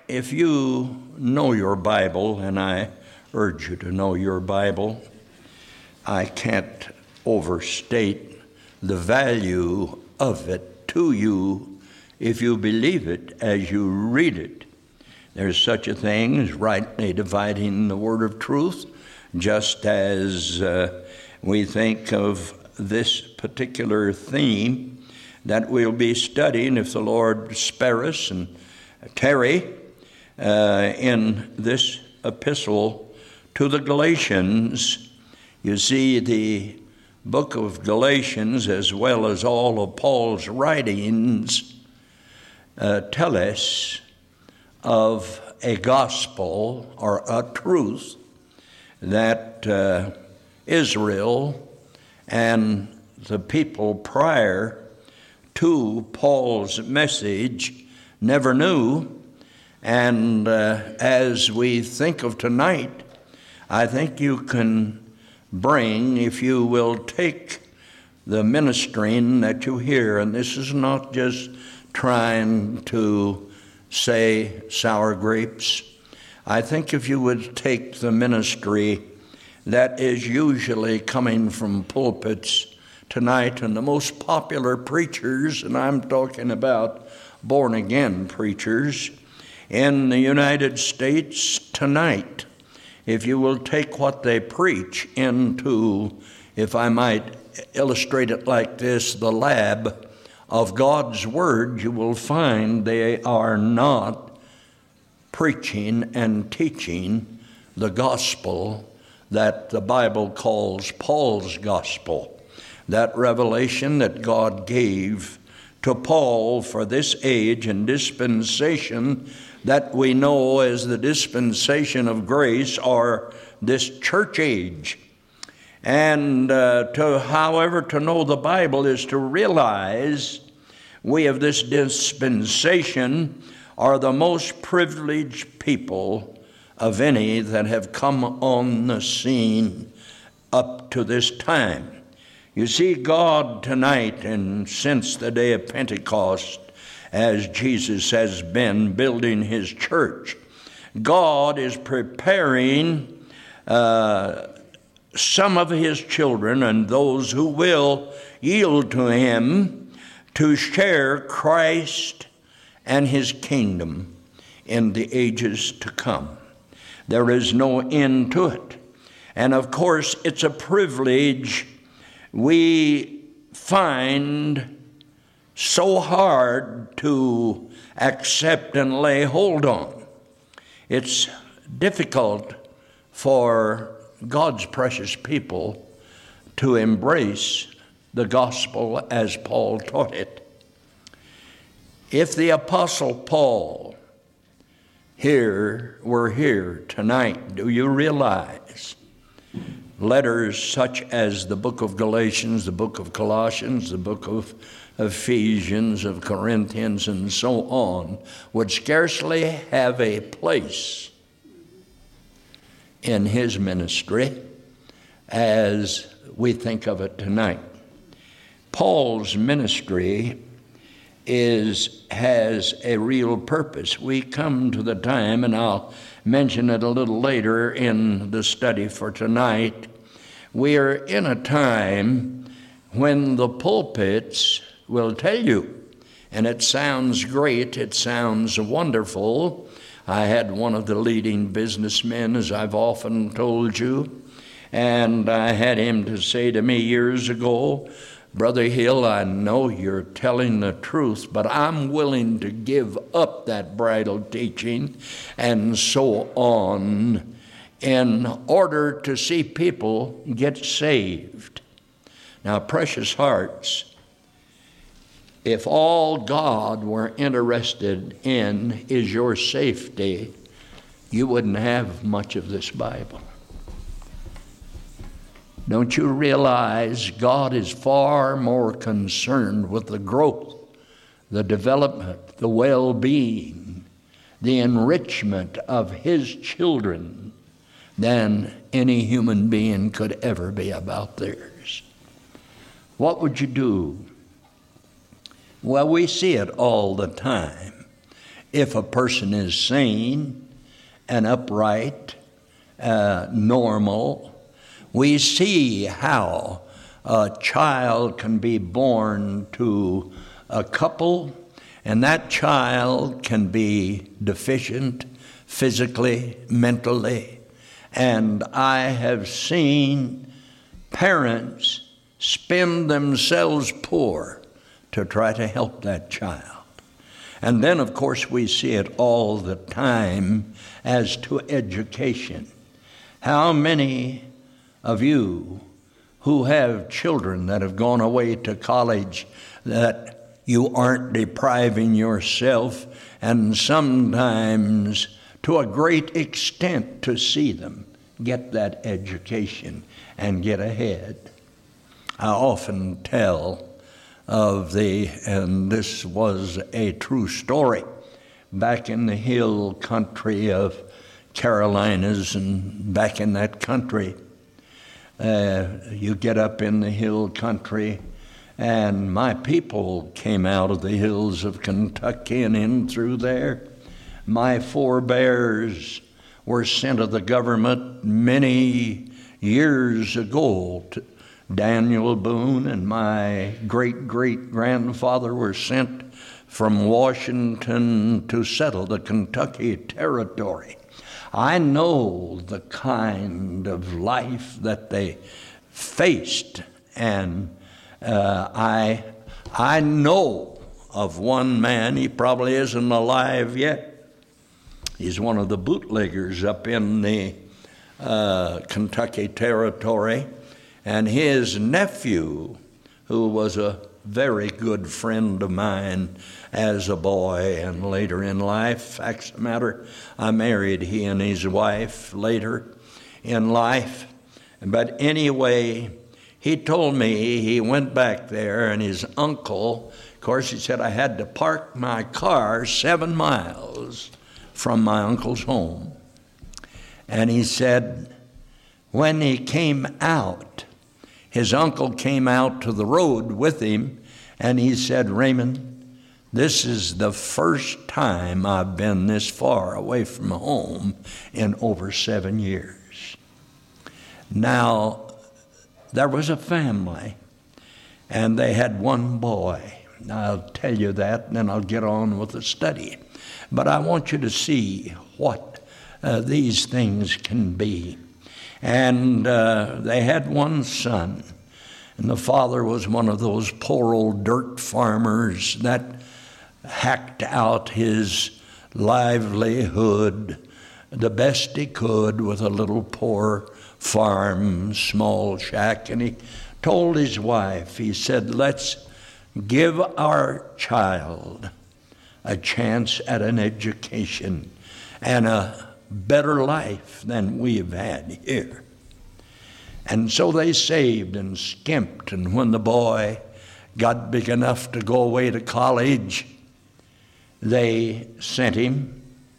If you know your Bible, and I urge you to know your Bible, I can't overstate the value of it to you if you believe it as you read it. There's such a thing as rightly dividing the word of truth, just as we think of this particular theme that we'll be studying, if the Lord spare us and tarry, in this epistle to the Galatians. You see, the book of Galatians, as well as all of Paul's writings, tell us of a gospel or a truth that Israel and the people prior to Paul's message never knew. And as we think of tonight, I think you can bring, if you will take the ministering that you hear, and this is not just trying to say sour grapes. I think if you would take the ministry that is usually coming from pulpits tonight, and the most popular preachers, and I'm talking about born-again preachers in the United States tonight, if you will take what they preach into, if I might illustrate it like this, the lab of God's Word, you will find they are not preaching and teaching the gospel that the Bible calls Paul's gospel, that revelation that God gave to Paul for this age and dispensation that we know as the dispensation of grace, or this church age. And to know the Bible is to realize we of this dispensation are the most privileged people of any that have come on the scene up to this time. You see, God tonight and since the day of Pentecost, as Jesus has been building his church, God is preparing some of his children and those who will yield to him to share Christ and his kingdom in the ages to come. There is no end to it. And of course, it's a privilege we find so hard to accept and lay hold on. It's difficult for God's precious people to embrace the gospel as Paul taught it. If the Apostle Paul were here tonight, do you realize letters such as the book of Galatians, the book of Colossians, the book of Ephesians, of Corinthians, and so on, would scarcely have a place in his ministry as we think of it tonight. Paul's ministry has a real purpose. We come to the time, and I'll mention it a little later in the study for tonight, we are in a time when the pulpits will tell you, and it sounds great, it sounds wonderful. I had one of the leading businessmen, as I've often told you, and I had him to say to me years ago, "Brother Hill, I know you're telling the truth, but I'm willing to give up that bridal teaching and so on in order to see people get saved." Now, precious hearts, if all God were interested in is your safety, you wouldn't have much of this Bible. Don't you realize God is far more concerned with the growth, the development, the well-being, the enrichment of his children than any human being could ever be about theirs? What would you do? Well, we see it all the time if a person is sane and upright, normal, we see how a child can be born to a couple, and that child can be deficient physically, mentally. And I have seen parents spend themselves poor to try to help that child. And then, of course, we see it all the time as to education. How many of you who have children that have gone away to college that you aren't depriving yourself, and sometimes to a great extent to see them get that education and get ahead? I often tell of and this was a true story, back in the hill country of Carolinas, and back in that country, you get up in the hill country, and my people came out of the hills of Kentucky and in through there. My forebears were sent of the government many years ago. Daniel Boone and my great-great-grandfather were sent from Washington to settle the Kentucky territory. I know the kind of life that they faced, and I know of one man. He probably isn't alive yet. He's one of the bootleggers up in the Kentucky territory, and his nephew, who was a very good friend of mine as a boy and later in life. Facts of the matter, I married he and his wife later in life. But anyway, he told me he went back there, and his uncle, of course, he said, I had to park my car 7 miles from my uncle's home. And he said, when he came out, his uncle came out to the road with him, and he said, Raymond, this is the first time I've been this far away from home in over 7 years. Now, there was a family, and they had one boy. I'll tell you that, and then I'll get on with the study. But I want you to see what these things can be. And they had one son, and the father was one of those poor old dirt farmers that hacked out his livelihood the best he could with a little poor farm, small shack. And he told his wife, he said, let's give our child a chance at an education and a better life than we've had here. And so they saved and skimped, and when the boy got big enough to go away to college, they sent him,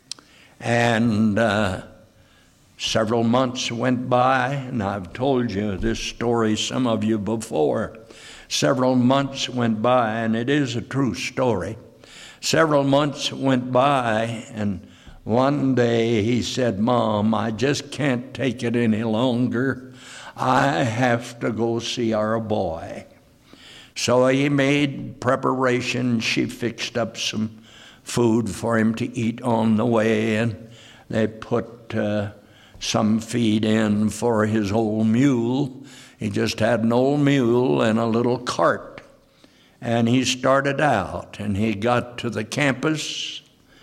and several months went by, and I've told you this story, some of you, before. Several months went by, and it is a true story. Several months went by, and one day he said, Mom, I just can't take it any longer. I have to go see our boy. So he made preparation. She fixed up some food for him to eat on the way, and they put some feed in for his old mule. He just had an old mule and a little cart. And he started out, and he got to the campus,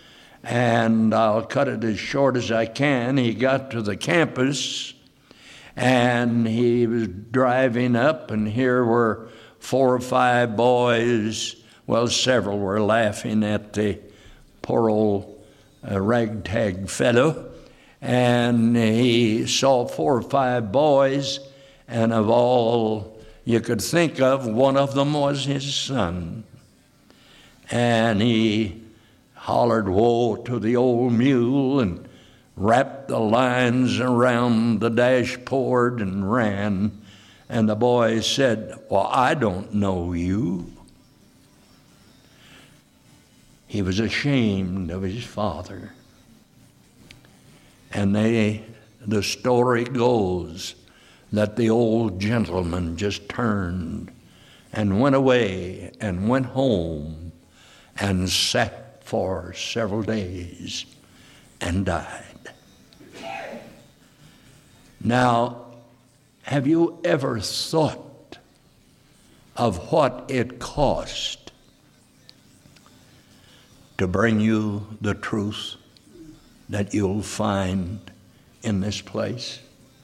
and I'll cut it as short as I can. He got to the campus, and he was driving up, and here were 4 or 5 boys. Well, several were laughing at the poor old ragtag fellow. And he saw 4 or 5 boys, and of all you could think of, one of them was his son. And he hollered, woe to the old mule, and wrapped the lines around the dashboard and ran. And the boy said, well, I don't know you. He was ashamed of his father. And the story goes that the old gentleman just turned and went away and went home and sat for several days and died. Now, have you ever thought of what it cost to bring you the truth that you'll find in this place?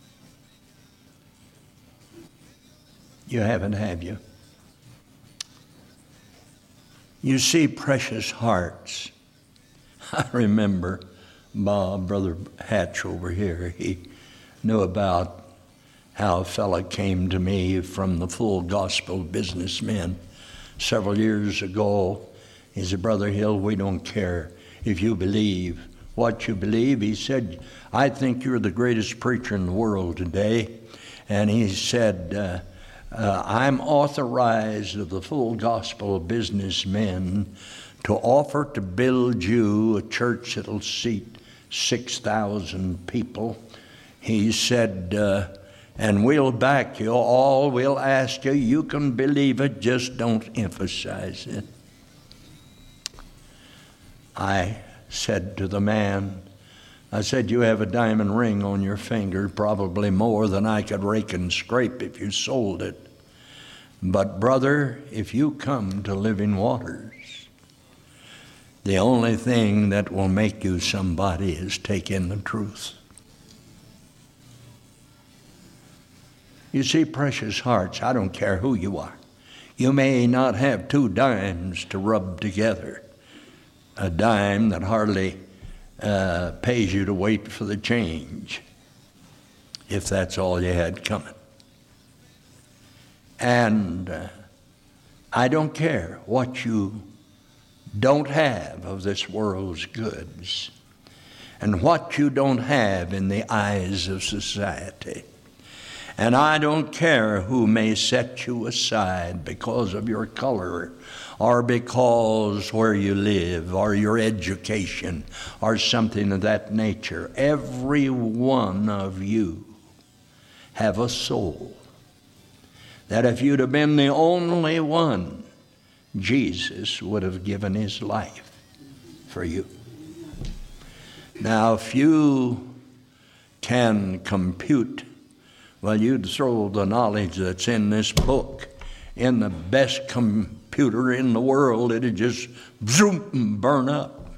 You haven't, have you? You see, precious hearts. I remember Brother Hatch over here. He knew about how a fella came to me from the Full Gospel Businessmen several years ago. He said, Brother Hill, we don't care if you believe what you believe. He said, I think you're the greatest preacher in the world today. And he said, I'm authorized of the Full Gospel Businessmen to offer to build you a church that'll seat 6,000 people. He said, and we'll back you. All we'll ask you, you can believe it, just don't emphasize it. I said to the man, I said, you have a diamond ring on your finger, probably more than I could rake and scrape if you sold it. But brother, if you come to Living Waters, the only thing that will make you somebody is take in the truth. You see, precious hearts, I don't care who you are. You may not have 2 dimes to rub together. A dime that hardly pays you to wait for the change, if that's all you had coming. And I don't care what you don't have of this world's goods and what you don't have in the eyes of society. And I don't care who may set you aside because of your color or because where you live or your education or something of that nature. Every one of you have a soul that if you'd have been the only one, Jesus would have given his life for you. Now, if you can compute, well, you'd throw the knowledge that's in this book in the best computer in the world, it'd just zoom and burn up.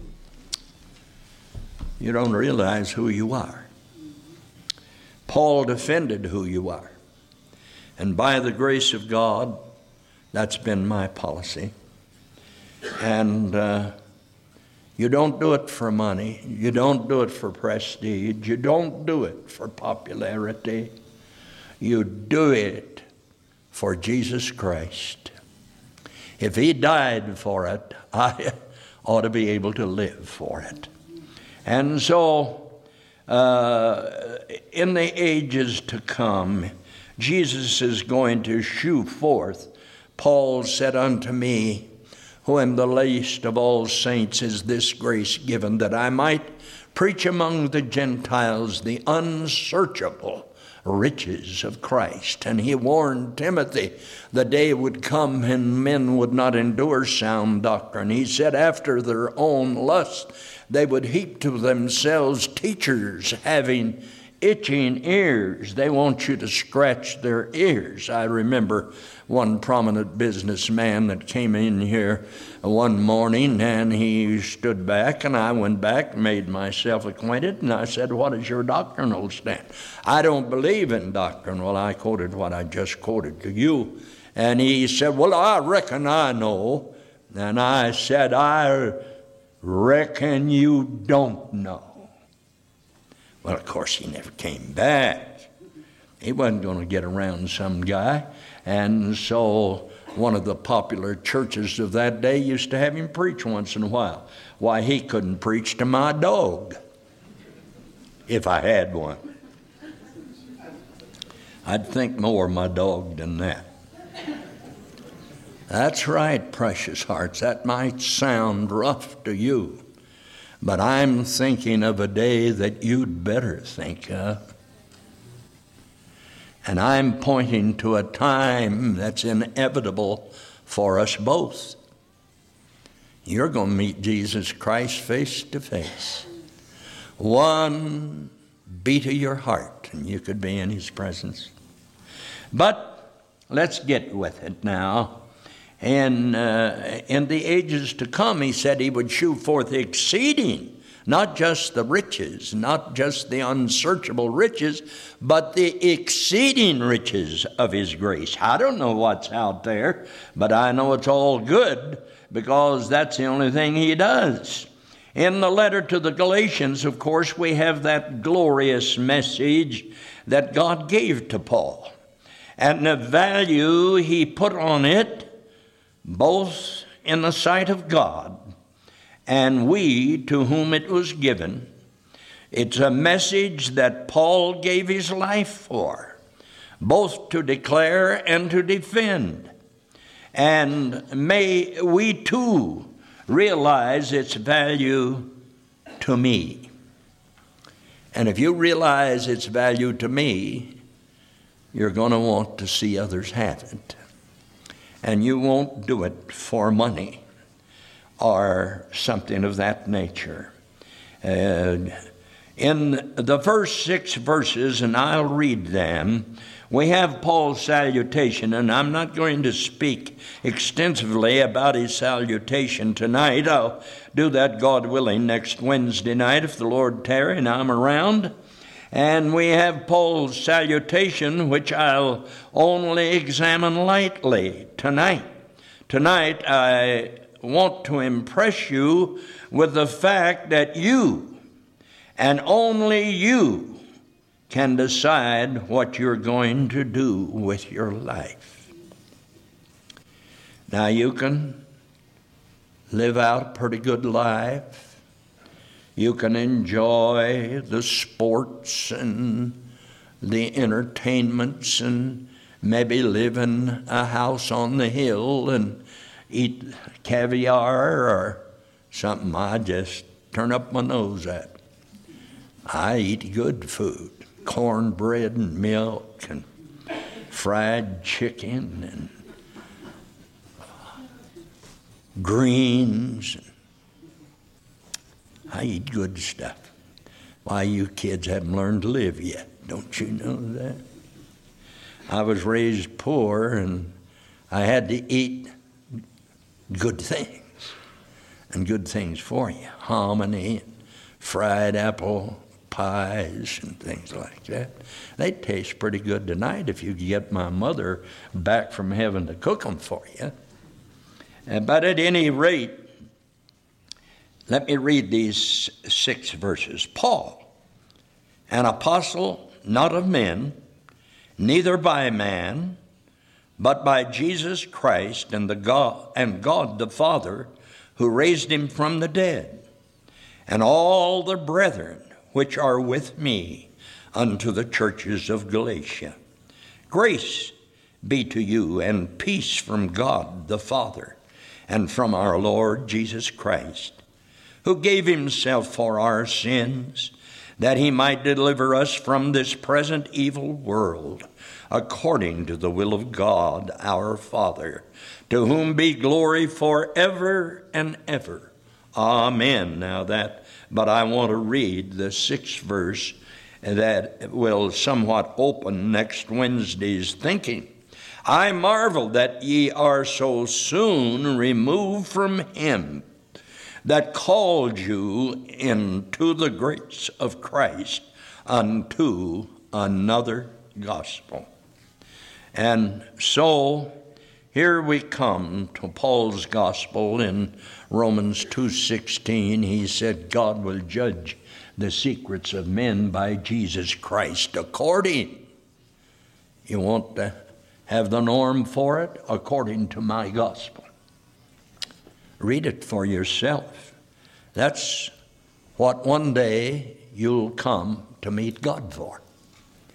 You don't realize who you are. Paul defended who you are. And by the grace of God, that's been my policy. And you don't do it for money. You don't do it for prestige. You don't do it for popularity. You do it for Jesus Christ. If he died for it, I ought to be able to live for it. And so, in the ages to come, Jesus is going to shew forth. Paul said unto me, who am the least of all saints, is this grace given, that I might preach among the Gentiles the unsearchable riches of Christ. And he warned Timothy the day would come when men would not endure sound doctrine. He said, after their own lust, they would heap to themselves teachers having itching ears. They want you to scratch their ears. I remember one prominent businessman that came in here one morning, and he stood back, and I went back, made myself acquainted, and I said, what is your doctrinal stand? I don't believe in doctrine. Well, I quoted what I just quoted to you. And he said, well, I reckon I know. And I said, I reckon you don't know. Well, of course, he never came back. He wasn't going to get around some guy. And so one of the popular churches of that day used to have him preach once in a while. Why, he couldn't preach to my dog, if I had one. I'd think more of my dog than that. That's right, precious hearts. That might sound rough to you, but I'm thinking of a day that you'd better think of. And I'm pointing to a time that's inevitable for us both. You're going to meet Jesus Christ face to face. One beat of your heart, and you could be in his presence. But let's get with it now. And in the ages to come, he said he would shew forth exceeding, not just the riches, not just the unsearchable riches, but the exceeding riches of his grace. I don't know what's out there, but I know it's all good, because that's the only thing he does. In the letter to the Galatians, of course, we have that glorious message that God gave to Paul, and the value he put on it, both in the sight of God and we to whom it was given. It's a message that Paul gave his life for, both to declare and to defend. And may we too realize its value to me. And if you realize its value to me, you're going to want to see others have it. And you won't do it for money or something of that nature. In the first 6 verses, and I'll read them, we have Paul's salutation, and I'm not going to speak extensively about his salutation tonight. I'll do that, God willing, next Wednesday night if the Lord tarry and I'm around. And we have Paul's salutation, which I'll only examine lightly tonight. Tonight, I want to impress you with the fact that you, and only you, can decide what you're going to do with your life. Now, you can live out a pretty good life. You can enjoy the sports and the entertainments and maybe live in a house on the hill and eat caviar or something I just turn up my nose at. I eat good food, cornbread and milk and fried chicken and greens. I eat good stuff. Why, you kids haven't learned to live yet. Don't you know that? I was raised poor, and I had to eat good things, and good things for you. Hominy, and fried apple pies, and things like that. They taste pretty good tonight if you get my mother back from heaven to cook them for you. But at any rate, let me read these 6 verses. Paul, an apostle not of men, neither by man, but by Jesus Christ and God the Father, who raised him from the dead, and all the brethren which are with me unto the churches of Galatia. Grace be to you, and peace from God the Father, and from our Lord Jesus Christ, who gave himself for our sins, that he might deliver us from this present evil world, according to the will of God our Father, to whom be glory forever and ever. Amen. But I want to read the 6th verse that will somewhat open next Wednesday's thinking. I marvel that ye are so soon removed from him that called you into the grace of Christ unto another gospel. And so here we come to Paul's gospel in Romans 2:16. He said God will judge the secrets of men by Jesus Christ according. You want to have the norm for it? According to my gospel. Read it for yourself. That's what one day you'll come to meet God for.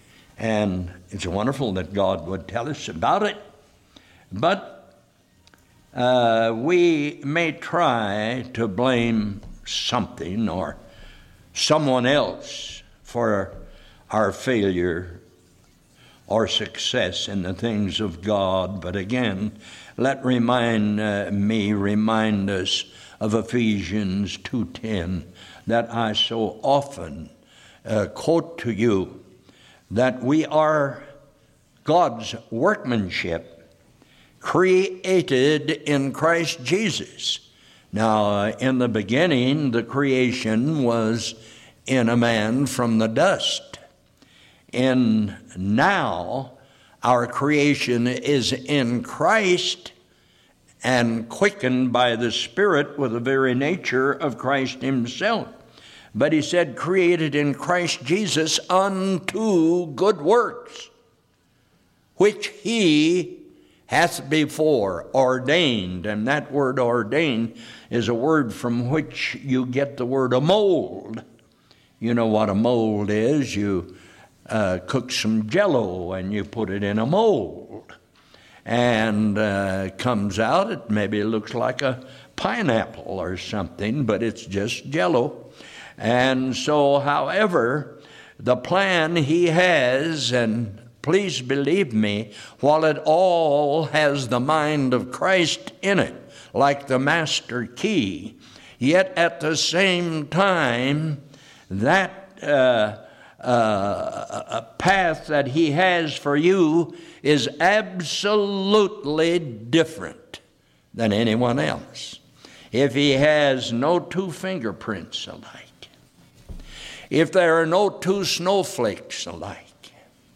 And it's wonderful that God would tell us about it. But we may try to blame something or someone else for our failure or success in the things of God. But again, let remind us of Ephesians 2:10 that I so often quote to you, that we are God's workmanship, created in Christ Jesus. Now, in the beginning, the creation was in a man from the dust. And now, our creation is in Christ and quickened by the Spirit with the very nature of Christ himself. But he said, created in Christ Jesus unto good works, which he hath before ordained. And that word ordained is a word from which you get the word a mold. You know what a mold is. You cook some Jell-O and you put it in a mold. And it comes out, it maybe looks like a pineapple or something, but it's just Jell-O. And so, however, the plan he has, and please believe me, while it all has the mind of Christ in it, like the master key, yet at the same time, that path that he has for you is absolutely different than anyone else. If he has no two fingerprints alike, if there are no two snowflakes alike,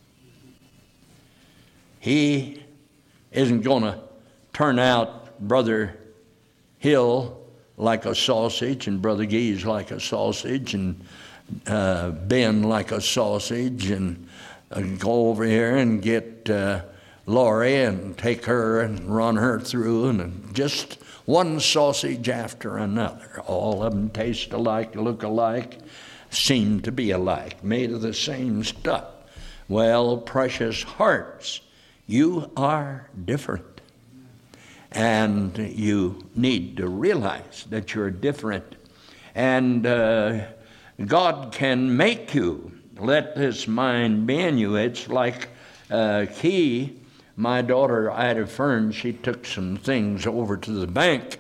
he isn't going to turn out Brother Hill like a sausage and Brother Gees like a sausage and Ben like a sausage and go over here and get Lori and take her and run her through, and just one sausage after another. All of them taste alike, look alike, seem to be alike, made of the same stuff. Well, precious hearts, you are different. And you need to realize that you're different. And God can make you. Let this mind be in you. It's like Key, my daughter Ida Fern, she took some things over to the bank.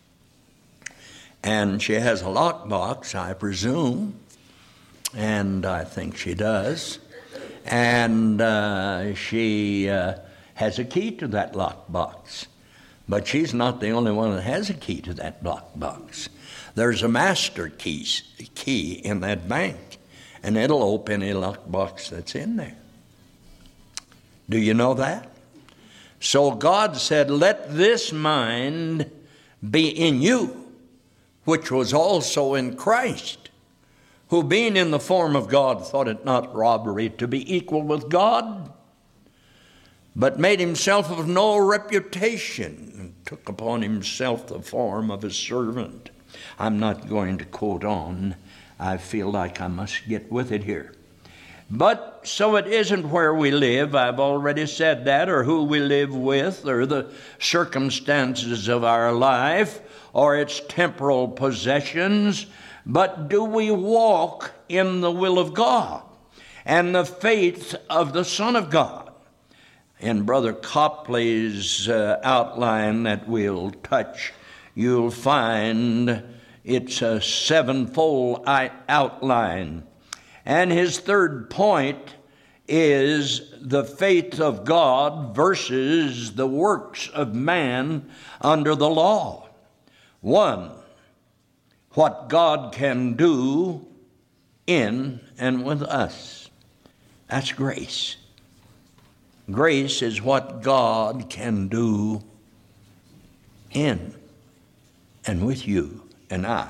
And she has a lockbox, I presume. And I think she does. And she has a key to that lockbox. But she's not the only one that has a key to that lockbox. There's a master key in that bank, and it'll open any lockbox that's in there. Do you know that? So God said, let this mind be in you, which was also in Christ, who being in the form of God thought it not robbery to be equal with God, but made himself of no reputation, and took upon himself the form of a servant. I'm not going to quote on. I feel like I must get with it here. But so it isn't where we live, I've already said that, or who we live with, or the circumstances of our life, or its temporal possessions, but do we walk in the will of God and the faith of the Son of God? In Brother Copley's outline that we'll touch, you'll find it's a sevenfold outline. And his third point is the faith of God versus the works of man under the law. One, what God can do in and with us. That's grace. Grace is what God can do in and with you and I.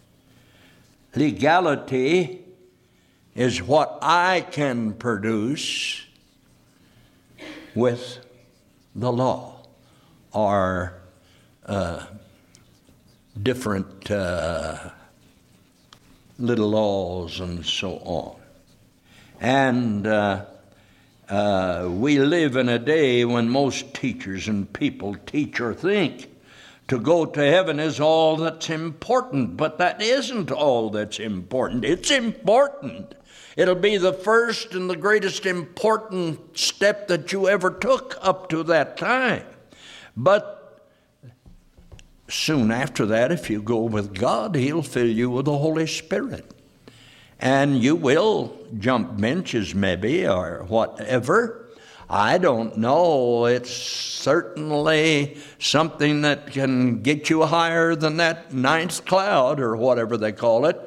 Legality is what I can produce with the law, or different little laws and so on. And we live in a day when most teachers and people teach or think to go to heaven is all that's important, but that isn't all that's important. It's important. It'll be the first and the greatest important step that you ever took up to that time. But soon after that, if you go with God, He'll fill you with the Holy Spirit. And you will jump benches maybe or whatever. I don't know. It's certainly something that can get you higher than that ninth cloud or whatever they call it.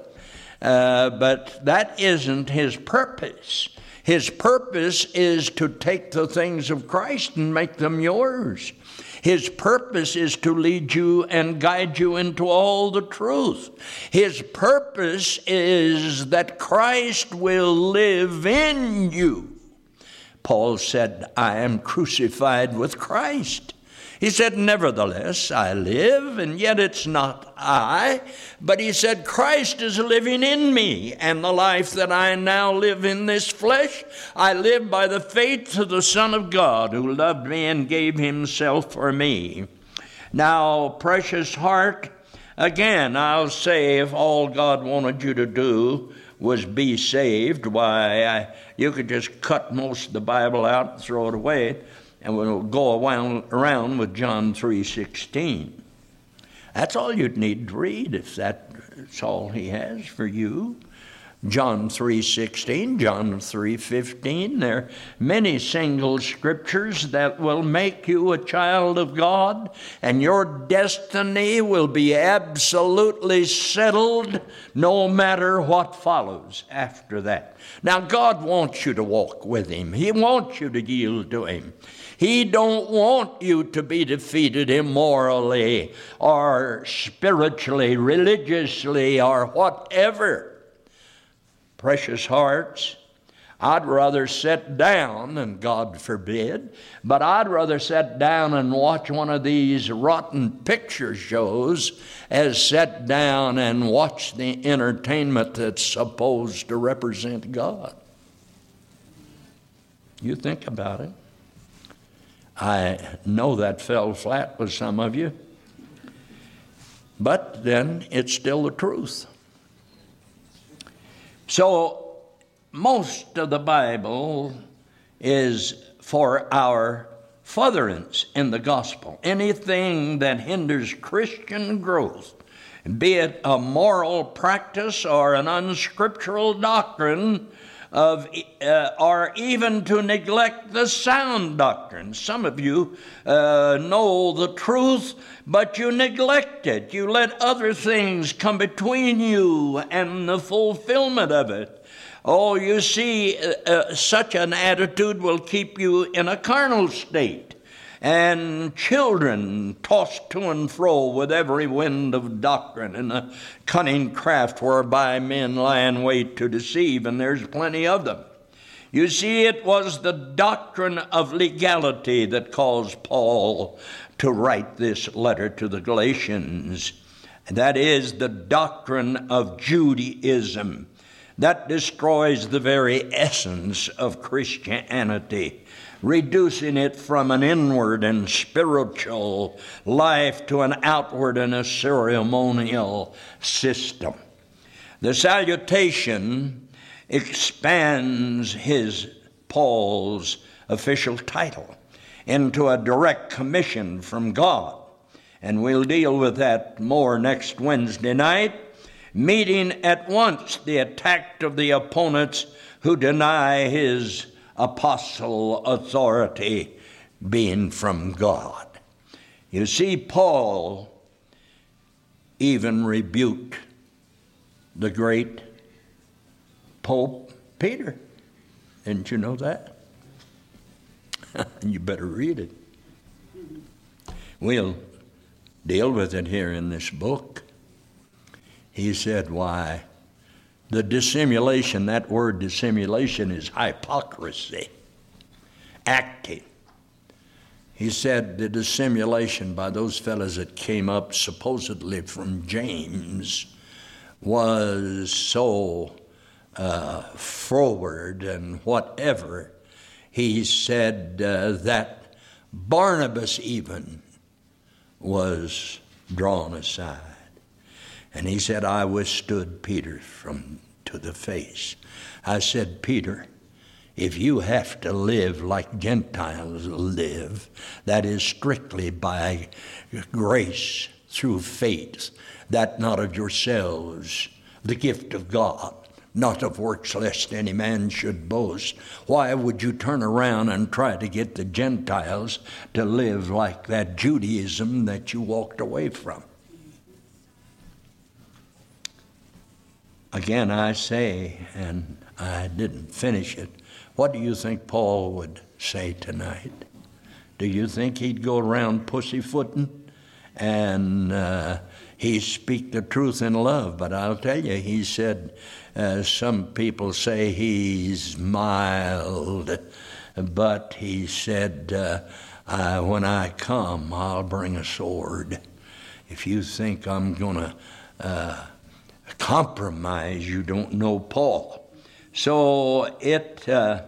But that isn't His purpose. His purpose is to take the things of Christ and make them yours. His purpose is to lead you and guide you into all the truth. His purpose is that Christ will live in you. Paul said, I am crucified with Christ. He said, nevertheless, I live, and yet it's not I. But he said, Christ is living in me, and the life that I now live in this flesh, I live by the faith of the Son of God, who loved me and gave Himself for me. Now, precious heart, again, I'll say, if all God wanted you to do was be saved, why, you could just cut most of the Bible out and throw it away, and we'll go around with John 3:16. That's all you'd need to read if that's all He has for you. John 3:16, John 3:15. There are many single scriptures that will make you a child of God, and your destiny will be absolutely settled no matter what follows after that. Now, God wants you to walk with Him. He wants you to yield to Him. He don't want you to be defeated immorally or spiritually, religiously, or whatever. Precious hearts, I'd rather sit down, and God forbid, but I'd rather sit down and watch one of these rotten picture shows as sit down and watch the entertainment that's supposed to represent God. You think about it. I know that fell flat with some of you, but then it's still the truth. So most of the Bible is for our furtherance in the gospel. Anything that hinders Christian growth, be it a moral practice or an unscriptural doctrine, or even to neglect the sound doctrine. Some of you know the truth, but you neglect it. You let other things come between you and the fulfillment of it. Oh, you see, such an attitude will keep you in a carnal state. And children tossed to and fro with every wind of doctrine and a cunning craft whereby men lie in wait to deceive, and there's plenty of them. You see, it was the doctrine of legality that caused Paul to write this letter to the Galatians. That is the doctrine of Judaism. That destroys the very essence of Christianity, reducing it from an inward and spiritual life to an outward and a ceremonial system. The salutation expands Paul's official title into a direct commission from God. And we'll deal with that more next Wednesday night, meeting at once the attack of the opponents who deny his apostle authority being from God. You see, Paul even rebuked the great Pope Peter. Didn't you know that? You better read it. We'll deal with it here in this book. He said, why, the dissimulation, that word dissimulation is hypocrisy, acting. He said the dissimulation by those fellows that came up supposedly from James was so forward and whatever. He said that Barnabas even was drawn aside. And he said, I withstood Peter to the face. I said, Peter, if you have to live like Gentiles live, that is strictly by grace through faith, that not of yourselves, the gift of God, not of works, lest any man should boast. Why would you turn around and try to get the Gentiles to live like that Judaism that you walked away from? Again, I say, and I didn't finish it, what do you think Paul would say tonight? Do you think he'd go around pussyfooting and he'd speak the truth in love? But I'll tell you, he said, some people say he's mild, but he said, when I come, I'll bring a sword. If you think I'm going to compromise, you don't know Paul. So it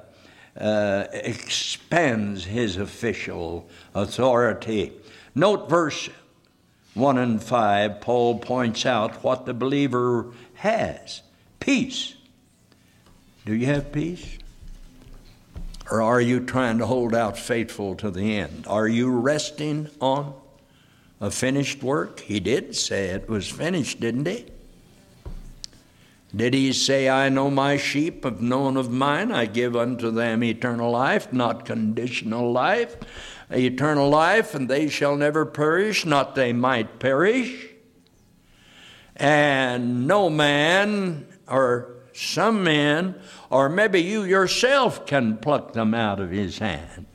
expands his official authority. Note verse 1 and 5, Paul points out what the believer has. Peace. Do you have peace? Or are you trying to hold out faithful to the end? Are you resting on a finished work? He did say it was finished, didn't he? Did he say, I know my sheep have known of mine, I give unto them eternal life, not conditional life, eternal life, and they shall never perish, not they might perish. And no man, or some men, or maybe you yourself can pluck them out of his hand.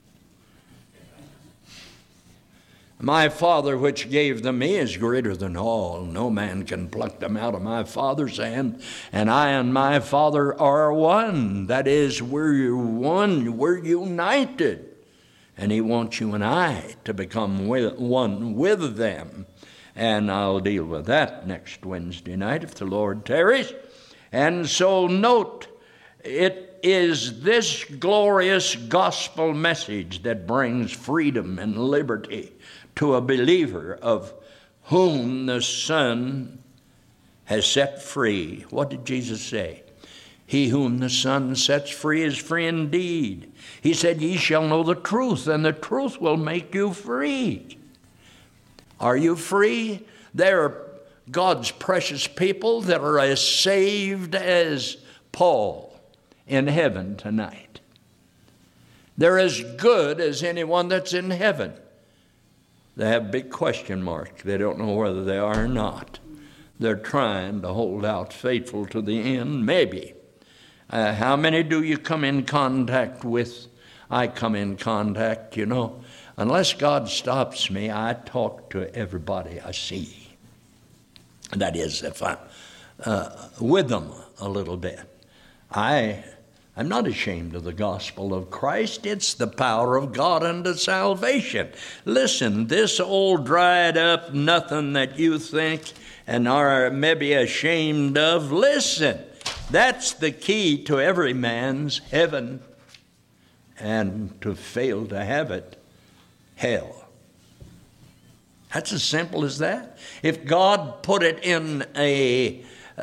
My Father which gave them me is greater than all. No man can pluck them out of my Father's hand. And I and my Father are one. That is, we're one. We're united. And he wants you and I to become one with them. And I'll deal with that next Wednesday night if the Lord tarries. And so note, it is this glorious gospel message that brings freedom and liberty to a believer of whom the Son has set free. What did Jesus say? He whom the Son sets free is free indeed. He said, ye shall know the truth, and the truth will make you free. Are you free? There are God's precious people that are as saved as Paul in heaven tonight. They're as good as anyone that's in heaven. They have big question marks. They don't know whether they are or not. They're trying to hold out faithful to the end, maybe. How many do you come in contact with? I come in contact, Unless God stops me, I talk to everybody I see. That is, if I'm with them a little bit. I'm not ashamed of the gospel of Christ. It's the power of God unto salvation. Listen, this old dried up nothing that you think and are maybe ashamed of, listen, that's the key to every man's heaven, and to fail to have it, hell. That's as simple as that. If God put it in a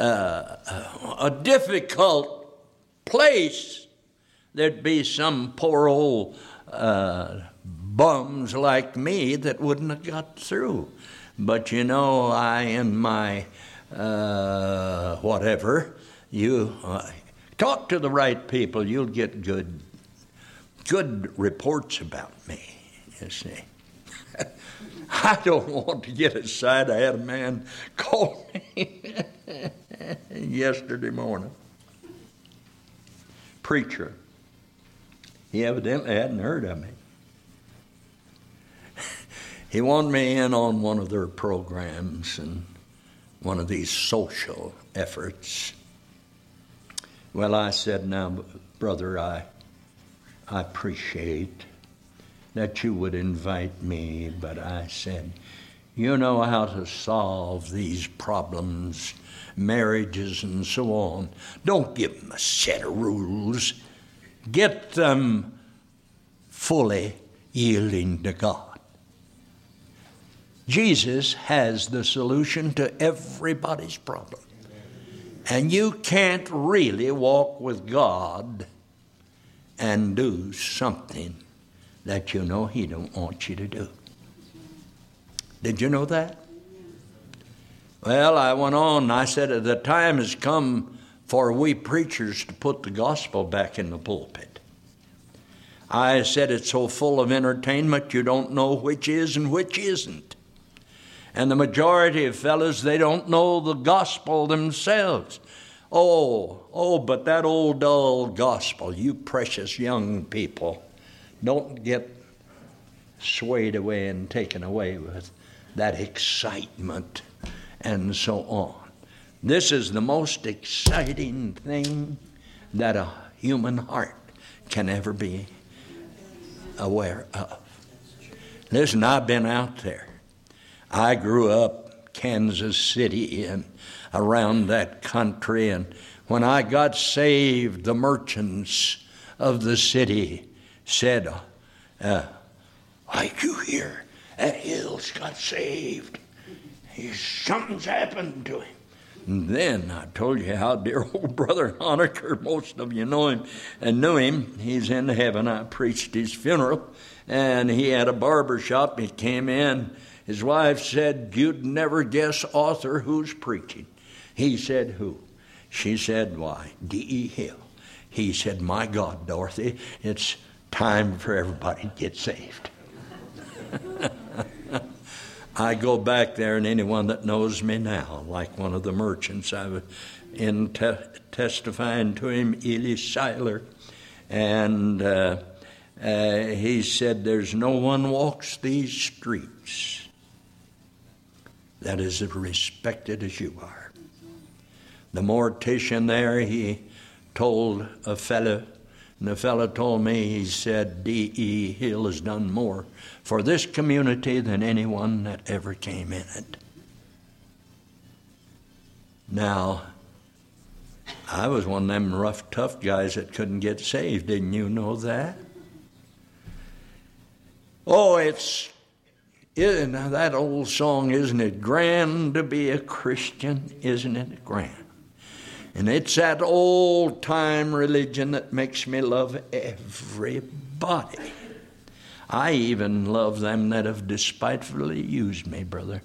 difficult place, there'd be some poor old bums like me that wouldn't have got through. But I in my whatever, you talk to the right people, you'll get good reports about me, you see. I don't want to get aside. I had a man call me yesterday morning. Preacher. He evidently hadn't heard of me. He wanted me in on one of their programs and one of these social efforts. Well, I said, now, brother, I appreciate that you would invite me, but I said, you know how to solve these problems, marriages and so on. Don't give them a set of rules. Get them fully yielding to God. Jesus has the solution to everybody's problem. And you can't really walk with God and do something that you know He don't want you to do. Did you know that? Well, I went on and I said, the time has come for we preachers to put the gospel back in the pulpit. I said it's so full of entertainment you don't know which is and which isn't. And the majority of fellas, they don't know the gospel themselves. Oh, but that old dull gospel, you precious young people, don't get swayed away and taken away with that excitement and so on. This is the most exciting thing that a human heart can ever be aware of. Listen, I've been out there. I grew up Kansas City and around that country, and when I got saved, the merchants of the city said, like you hear, that Hill's got saved. Something's happened to him. And then I told you how dear old Brother Honaker, most of you know him and knew him. He's in heaven. I preached his funeral, and he had a barber shop. He came in. His wife said, you'd never guess, author, who's preaching. He said, who? She said, why, D.E. Hill. He said, my God, Dorothy, it's time for everybody to get saved. I go back there, and anyone that knows me now, like one of the merchants, I was in testifying to him, Eli Seiler, and he said, there's no one walks these streets that is as respected as you are. The mortician there, he told a fellow, and the fellow told me, he said, D.E. Hill has done more for this community than anyone that ever came in it. Now, I was one of them rough, tough guys that couldn't get saved. Didn't you know that? Oh, isn't that old song, isn't it grand to be a Christian? Isn't it grand? And it's that old-time religion that makes me love everybody. I even love them that have despitefully used me, brother.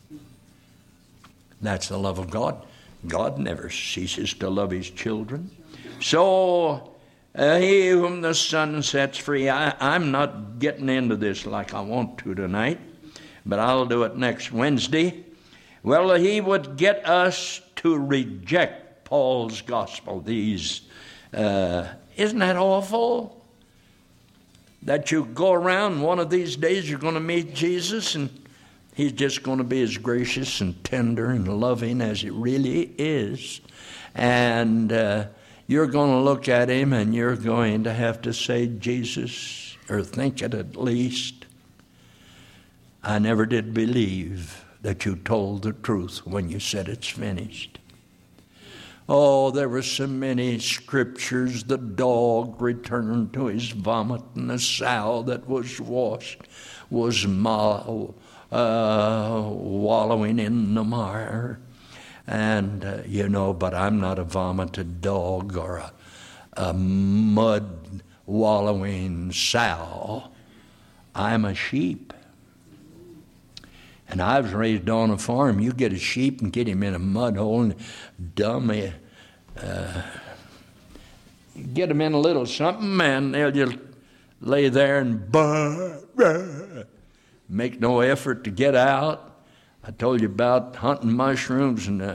That's the love of God. God never ceases to love His children. So, he whom the Son sets free, I'm not getting into this like I want to tonight, but I'll do it next Wednesday. Well, He would get us to reject Paul's gospel. Isn't that awful? That you go around, one of these days you're going to meet Jesus, and He's just going to be as gracious and tender and loving as He really is. And you're going to look at Him and you're going to have to say, Jesus, or think it at least, I never did believe that you told the truth when you said it's finished. Oh, there were so many scriptures. The dog returned to his vomit, and the sow that was washed was wallowing in the mire. And, but I'm not a vomited dog or a mud-wallowing sow. I'm a sheep. And I was raised on a farm. You get a sheep and get him in a mud hole and dummy, get him in a little something, and they'll just lay there and make no effort to get out. I told you about hunting mushrooms, and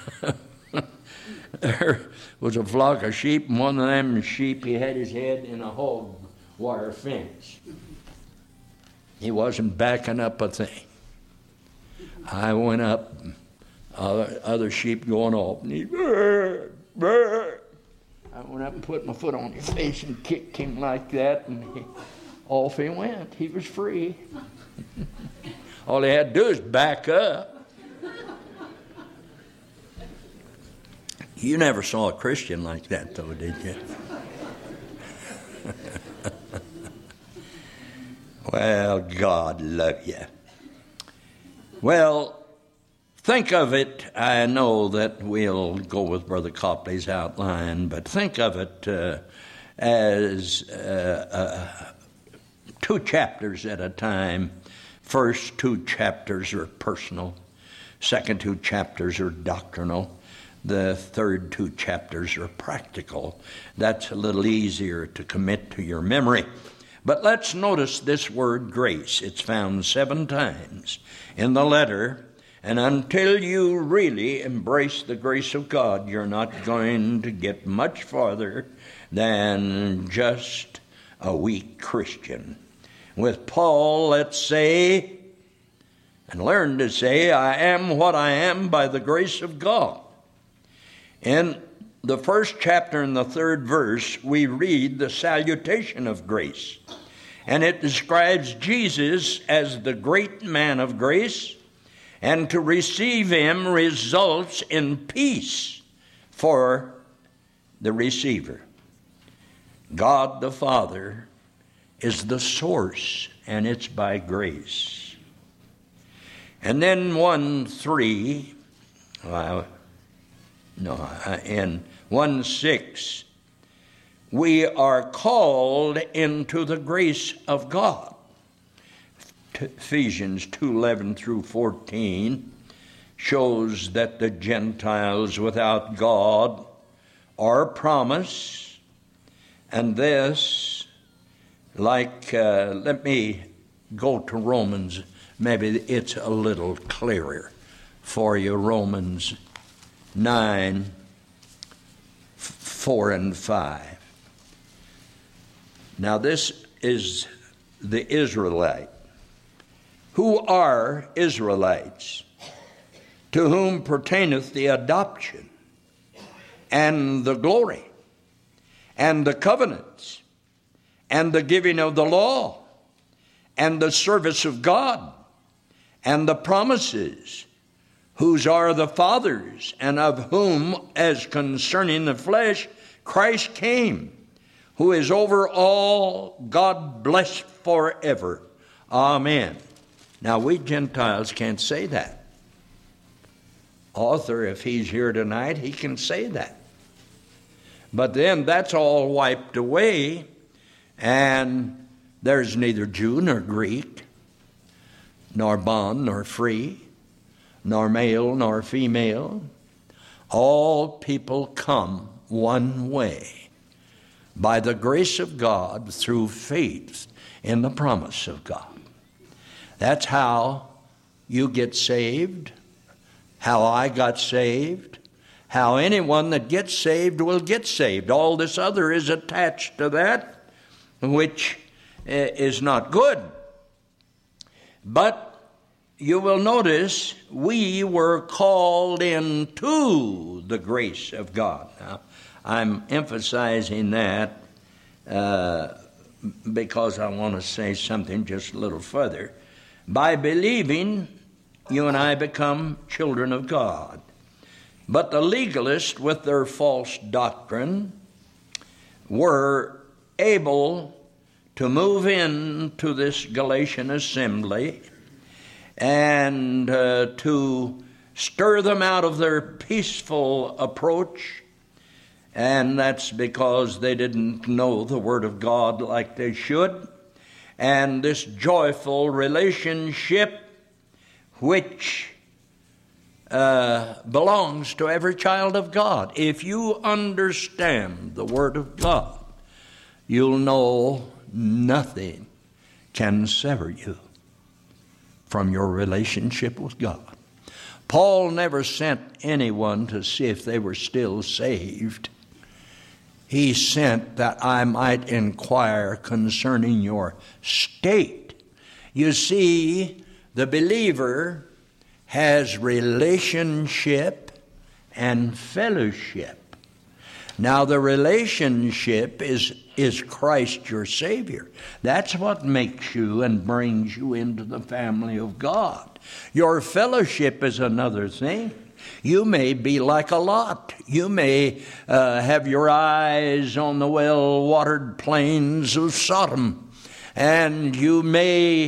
there was a flock of sheep, and one of them sheep, he had his head in a hog wire fence. He wasn't backing up a thing. I went up, other sheep going off, and he, I went up and put my foot on his face and kicked him like that, and off he went. He was free. All he had to do is back up. You never saw a Christian like that, though, did you? Well, God love you. Well, think of it, I know that we'll go with Brother Copley's outline, but think of it as 2 chapters at a time. First 2 chapters are personal. Second 2 chapters are doctrinal. The third 2 chapters are practical. That's a little easier to commit to your memory. But let's notice this word grace. It's found 7 times in the letter. And until you really embrace the grace of God, you're not going to get much farther than just a weak Christian. With Paul, let's say, and learn to say, I am what I am by the grace of God. In the first chapter and the 3rd verse, we read the salutation of grace. And it describes Jesus as the great man of grace, and to receive him results in peace for the receiver. God the Father is the source, and it's by grace. And then in 1:6, we are called into the grace of God. Ephesians 2:11 through 14 shows that the Gentiles without God are promised, and this, let me go to Romans. Maybe it's a little clearer for you. Romans 9, 4 and 5. Now this is the Israelite. Who are Israelites? To whom pertaineth the adoption, and the glory, and the covenants, and the giving of the law, and the service of God, and the promises, whose are the fathers, and of whom, as concerning the flesh, Christ came, who is over all, God blessed forever. Amen. Now, we Gentiles can't say that. Author, if he's here tonight, he can say that. But then that's all wiped away, and there's neither Jew nor Greek, nor bond nor free, nor male nor female. All people come one way, by the grace of God through faith in the promise of God. That's how you get saved, how I got saved, how anyone that gets saved will get saved. All this other is attached to that, which is not good. But you will notice we were called into the grace of God. Now, I'm emphasizing that because I want to say something just a little further. By believing, you and I become children of God. But the legalists, with their false doctrine, were able to move into this Galatian assembly and to stir them out of their peaceful approach. And that's because they didn't know the Word of God like they should. And this joyful relationship, which belongs to every child of God. If you understand the Word of God, you'll know nothing can sever you from your relationship with God. Paul never sent anyone to see if they were still saved. He sent that I might inquire concerning your state. You see, the believer has relationship and fellowship. Now, the relationship is Christ your Savior. That's what makes you and brings you into the family of God. Your fellowship is another thing. You may be like a Lot. You may have your eyes on the well-watered plains of Sodom. And you may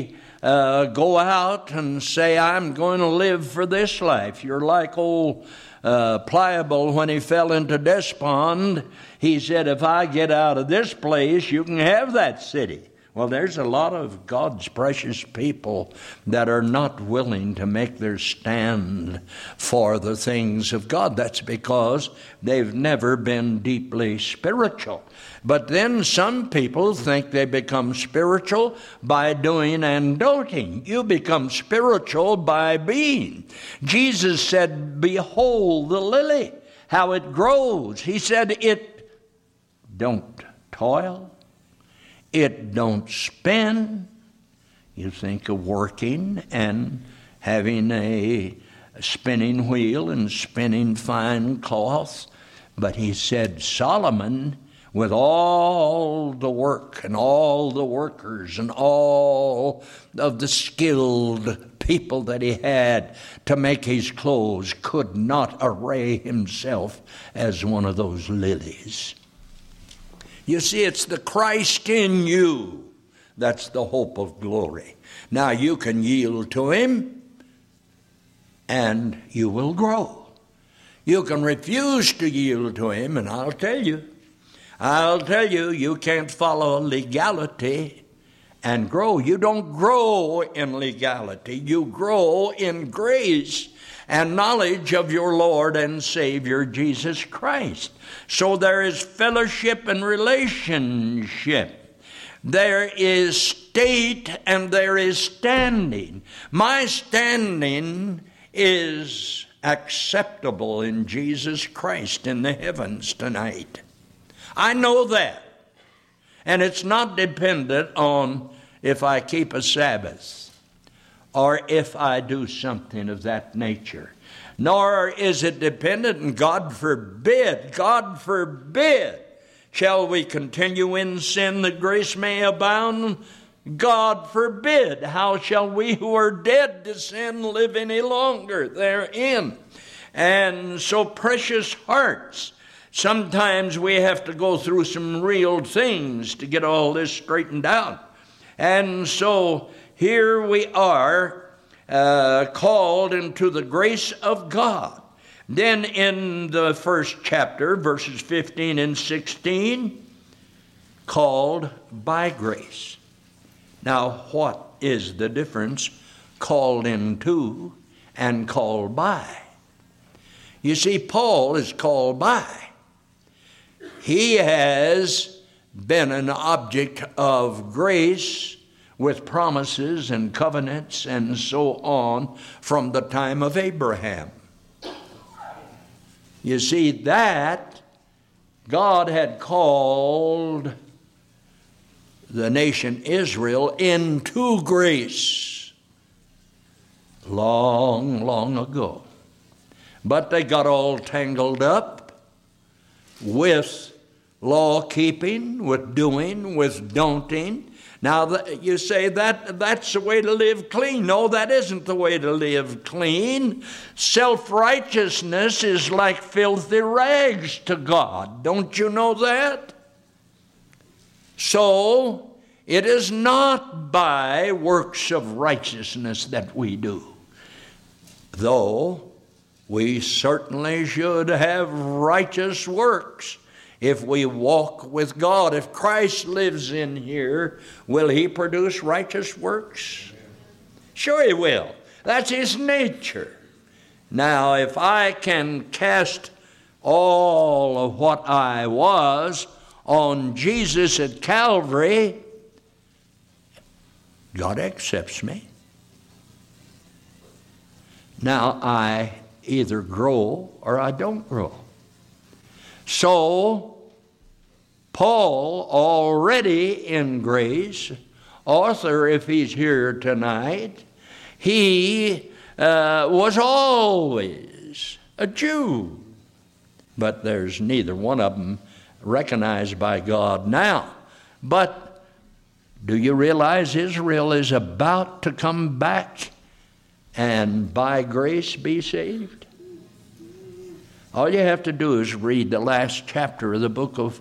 go out and say, I'm going to live for this life. You're like old Pliable when he fell into despond. He said, if I get out of this place, you can have that city. Well, there's a lot of God's precious people that are not willing to make their stand for the things of God. That's because they've never been deeply spiritual. But then some people think they become spiritual by doing and doting. You become spiritual by being. Jesus said, behold the lily, how it grows. He said, it don't toil. It don't spin. You think of working and having a spinning wheel and spinning fine cloth. But he said, Solomon, with all the work and all the workers and all of the skilled people that he had to make his clothes, could not array himself as one of those lilies. You see, it's the Christ in you that's the hope of glory. Now, you can yield to him, and you will grow. You can refuse to yield to him, and I'll tell you, you can't follow legality and grow. You don't grow in legality. You grow in grace and knowledge of your Lord and Savior Jesus Christ. So there is fellowship and relationship. There is state and there is standing. My standing is acceptable in Jesus Christ in the heavens tonight. I know that. And it's not dependent on if I keep a Sabbath or if I do something of that nature. Nor is it dependent, and God forbid, shall we continue in sin that grace may abound? God forbid. How shall we who are dead to sin live any longer therein? And so, precious hearts, sometimes we have to go through some real things to get all this straightened out. And so here we are called into the grace of God. Then in the first chapter, verses 15 and 16, called by grace. Now, what is the difference called into and called by? You see, Paul is called by. He has been an object of grace with promises and covenants and so on from the time of Abraham. You see, that God had called the nation Israel into grace long, long ago. But they got all tangled up with law-keeping, with doing, with don'ting. Now, you say that's the way to live clean. No, that isn't the way to live clean. Self-righteousness is like filthy rags to God. Don't you know that? So, it is not by works of righteousness that we do. Though, we certainly should have righteous works. If we walk with God, if Christ lives in here, will he produce righteous works? Sure he will. That's his nature. Now, if I can cast all of what I was on Jesus at Calvary, God accepts me. Now, I either grow or I don't grow. So, Paul, already in grace, author, if he's here tonight, he was always a Jew. But there's neither one of them recognized by God now. But do you realize Israel is about to come back and by grace be saved? All you have to do is read the last chapter of the book of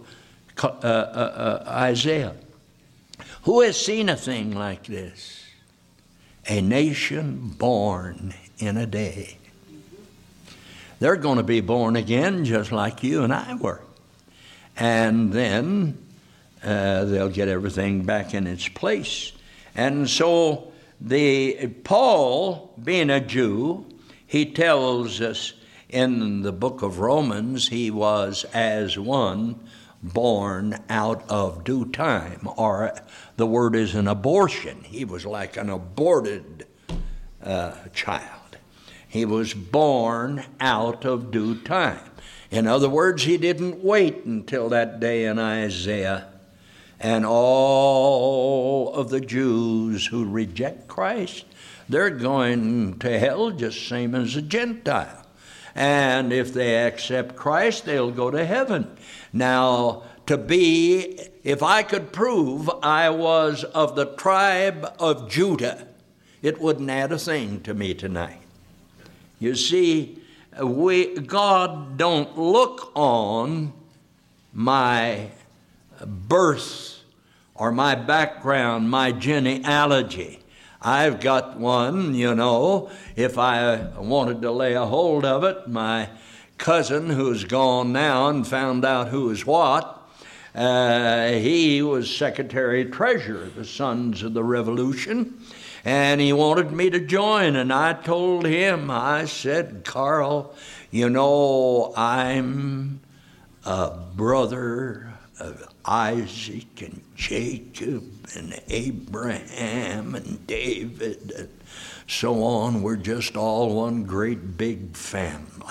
Isaiah. Who has seen a thing like this? a nation born in a day. They're going to be born again just like you and I were. And then they'll get everything back in its place. And so Paul, being a Jew, he tells us in the book of Romans, he was as one born out of due time, or the word is an abortion. He was like an aborted child. He was born out of due time. In other words, he didn't wait until that day in Isaiah. And all of the Jews who reject Christ, they're going to hell just same as a Gentile. And if they accept Christ, they'll go to heaven. Now, if I could prove I was of the tribe of Judah, it wouldn't add a thing to me tonight. You see, God don't look on my birth or my background, my genealogy. I've got one, if I wanted to lay a hold of it. My cousin, who's gone now and found out who is what, he was Secretary-Treasurer of the Sons of the Revolution, and he wanted me to join, and I told him, I said, Carl, I'm a brother of Isaac and Jacob and Abraham and David and so on. We're just all one great big family.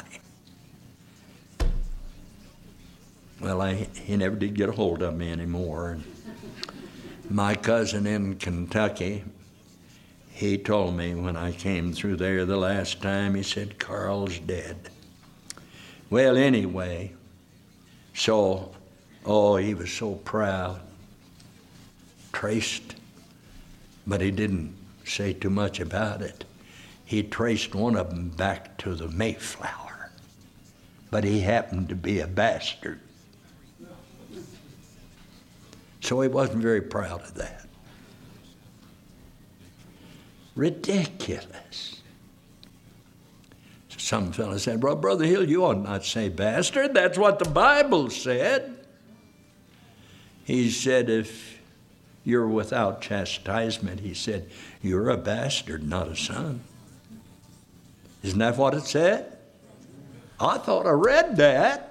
Well, he never did get a hold of me anymore. And my cousin in Kentucky, he told me when I came through there the last time, he said, Carl's dead. Well, anyway, so, he was so proud. Traced, but he didn't say too much about it. He traced one of them back to the Mayflower, but he happened to be a bastard. So he wasn't very proud of that. Ridiculous. Some fellow said, well, Brother Hill, you ought not say bastard. That's what the Bible said. He said, if you're without chastisement, he said, you're a bastard, not a son. Isn't that what it said? I thought I read that.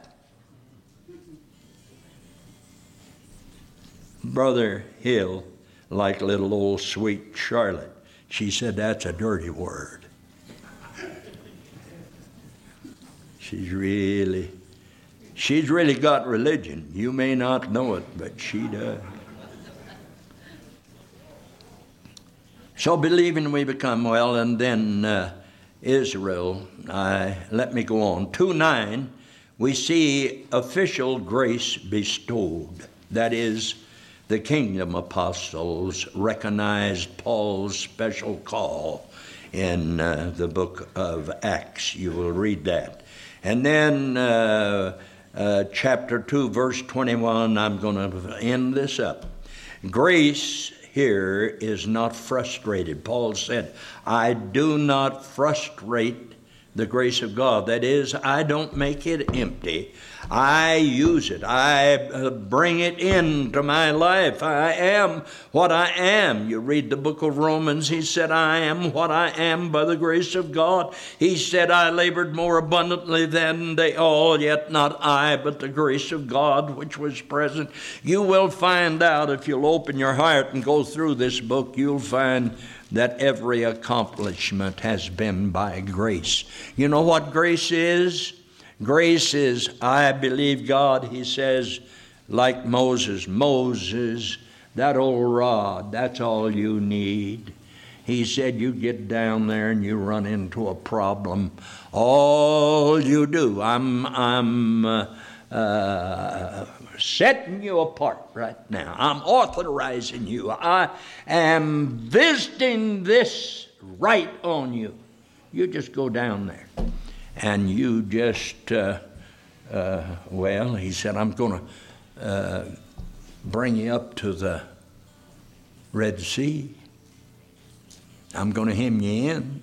Brother Hill, like little old sweet Charlotte, she said, that's a dirty word. She's really got religion. You may not know it, but she does. So believing we become well, and then Israel, let me go on. 2:9, we see official grace bestowed. That is, the kingdom apostles recognized Paul's special call in the book of Acts. You will read that. And then chapter 2, verse 21, I'm going to end this up. Grace here is not frustrated. Paul said, I do not frustrate the grace of God. That is, I don't make it empty. I use it. I bring it into my life. I am what I am. You read the book of Romans. He said, I am what I am by the grace of God. He said, I labored more abundantly than they all, yet not I, but the grace of God which was present. You will find out, if you'll open your heart and go through this book, you'll find that every accomplishment has been by grace. You know what grace is? Grace is, I believe God, he says, like Moses. Moses, that old rod, that's all you need. He said, you get down there and you run into a problem. All you do, I'm setting you apart right now. I'm authorizing you. I am visiting this right on you. You just go down there. And you just, he said, I'm going to bring you up to the Red Sea. I'm going to hem you in.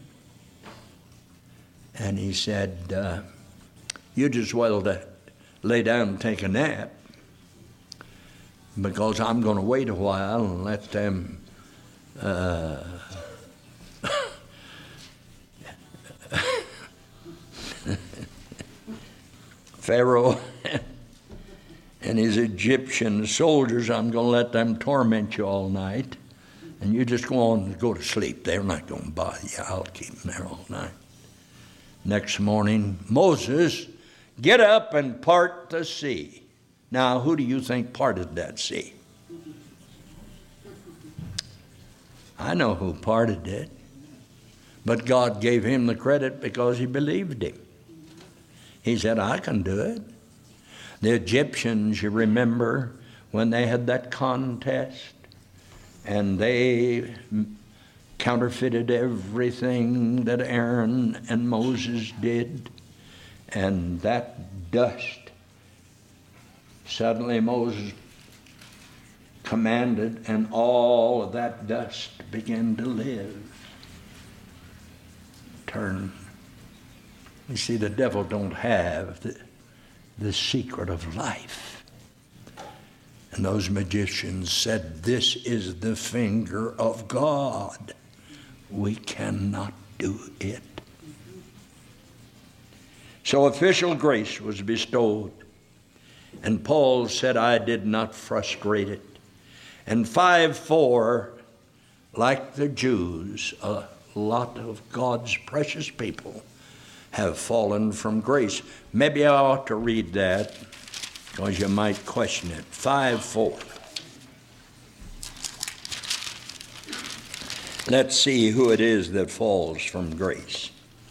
And he said, you just well to lay down and take a nap, because I'm going to wait a while and let them Pharaoh and his Egyptian soldiers, I'm going to let them torment you all night, and you just go on and go to sleep. They're not going to bother you. I'll keep them there all night. Next morning, Moses, get up and part the sea. Now, who do you think parted that sea? I know who parted it, but God gave him the credit because he believed him. He said, I can do it. The Egyptians, you remember, when they had that contest, and they counterfeited everything that Aaron and Moses did, and that dust, suddenly Moses commanded, and all of that dust began to live. Turn. You see, the devil don't have the secret of life. And those magicians said, this is the finger of God. We cannot do it. So official grace was bestowed. And Paul said, I did not frustrate it. And 5:4, like the Jews, a lot of God's precious people have fallen from grace. Maybe I ought to read that, because you might question it. 5:4. Let's see who it is that falls from grace.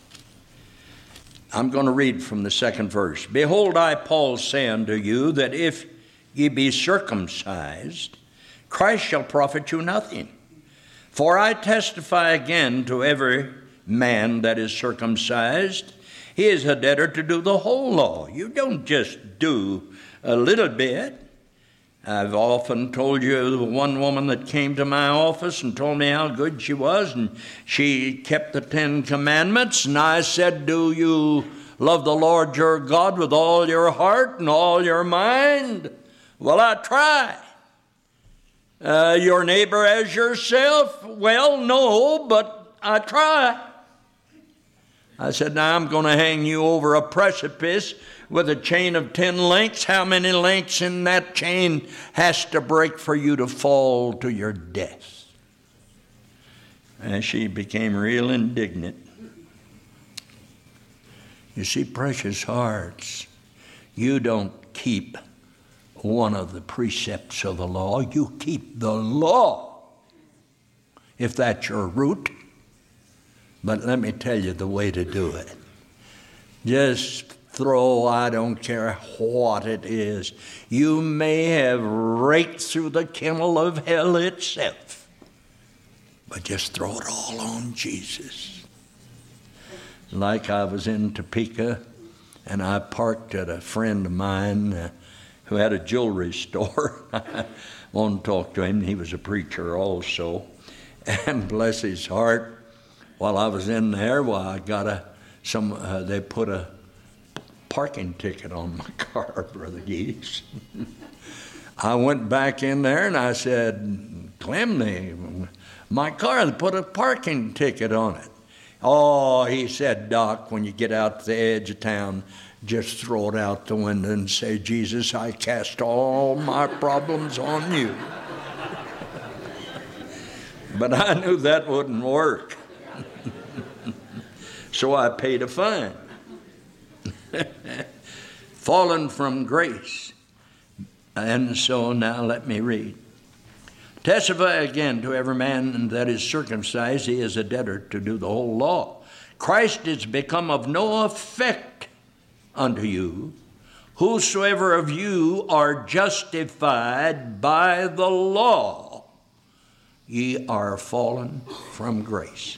I'm going to read from the second verse. Behold, I, Paul, say unto you, that if ye be circumcised, Christ shall profit you nothing. For I testify again to every man that is circumcised, he is a debtor to do the whole law. You don't just do a little bit. I've often told you the one woman that came to my office and told me how good she was, and she kept the 10 Commandments, and I said, do you love the Lord your God with all your heart and all your mind? Well, I try. Your neighbor as yourself? Well, no, but I try. I said, now I'm going to hang you over a precipice with a chain of 10 links. How many links in that chain has to break for you to fall to your death? And she became real indignant. You see, precious hearts, you don't keep one of the precepts of the law. You keep the law, if that's your root. But let me tell you the way to do it. Just throw, I don't care what it is. You may have raked through the kennel of hell itself, but just throw it all on Jesus. Like I was in Topeka, and I parked at a friend of mine who had a jewelry store. I won't talk to him. He was a preacher also. And bless his heart, while I was in there, I got they put a parking ticket on my car, Brother Geese. I went back in there and I said, Clem, my car, they put a parking ticket on it. Oh, he said, Doc, when you get out to the edge of town, just throw it out the window and say, Jesus, I cast all my problems on you. But I knew that wouldn't work. So I paid a fine. Fallen from grace. And so now let me read. Testify again to every man that is circumcised, he is a debtor to do the whole law. Christ is become of no effect unto you. Whosoever of you are justified by the law, ye are fallen from grace.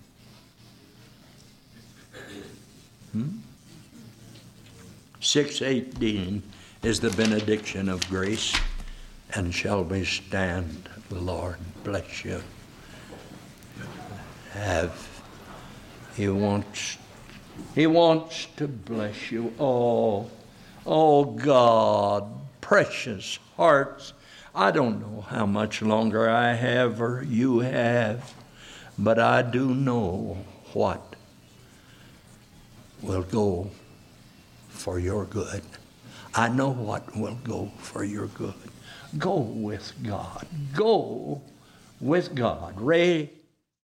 6:18 is the benediction of grace. And shall we stand? The Lord bless you. have. He wants to bless you all. Oh God, precious hearts, I don't know how much longer I have or you have, but I do know what will go for your good. I know what will go for your good. Go with God. Go with God. Ray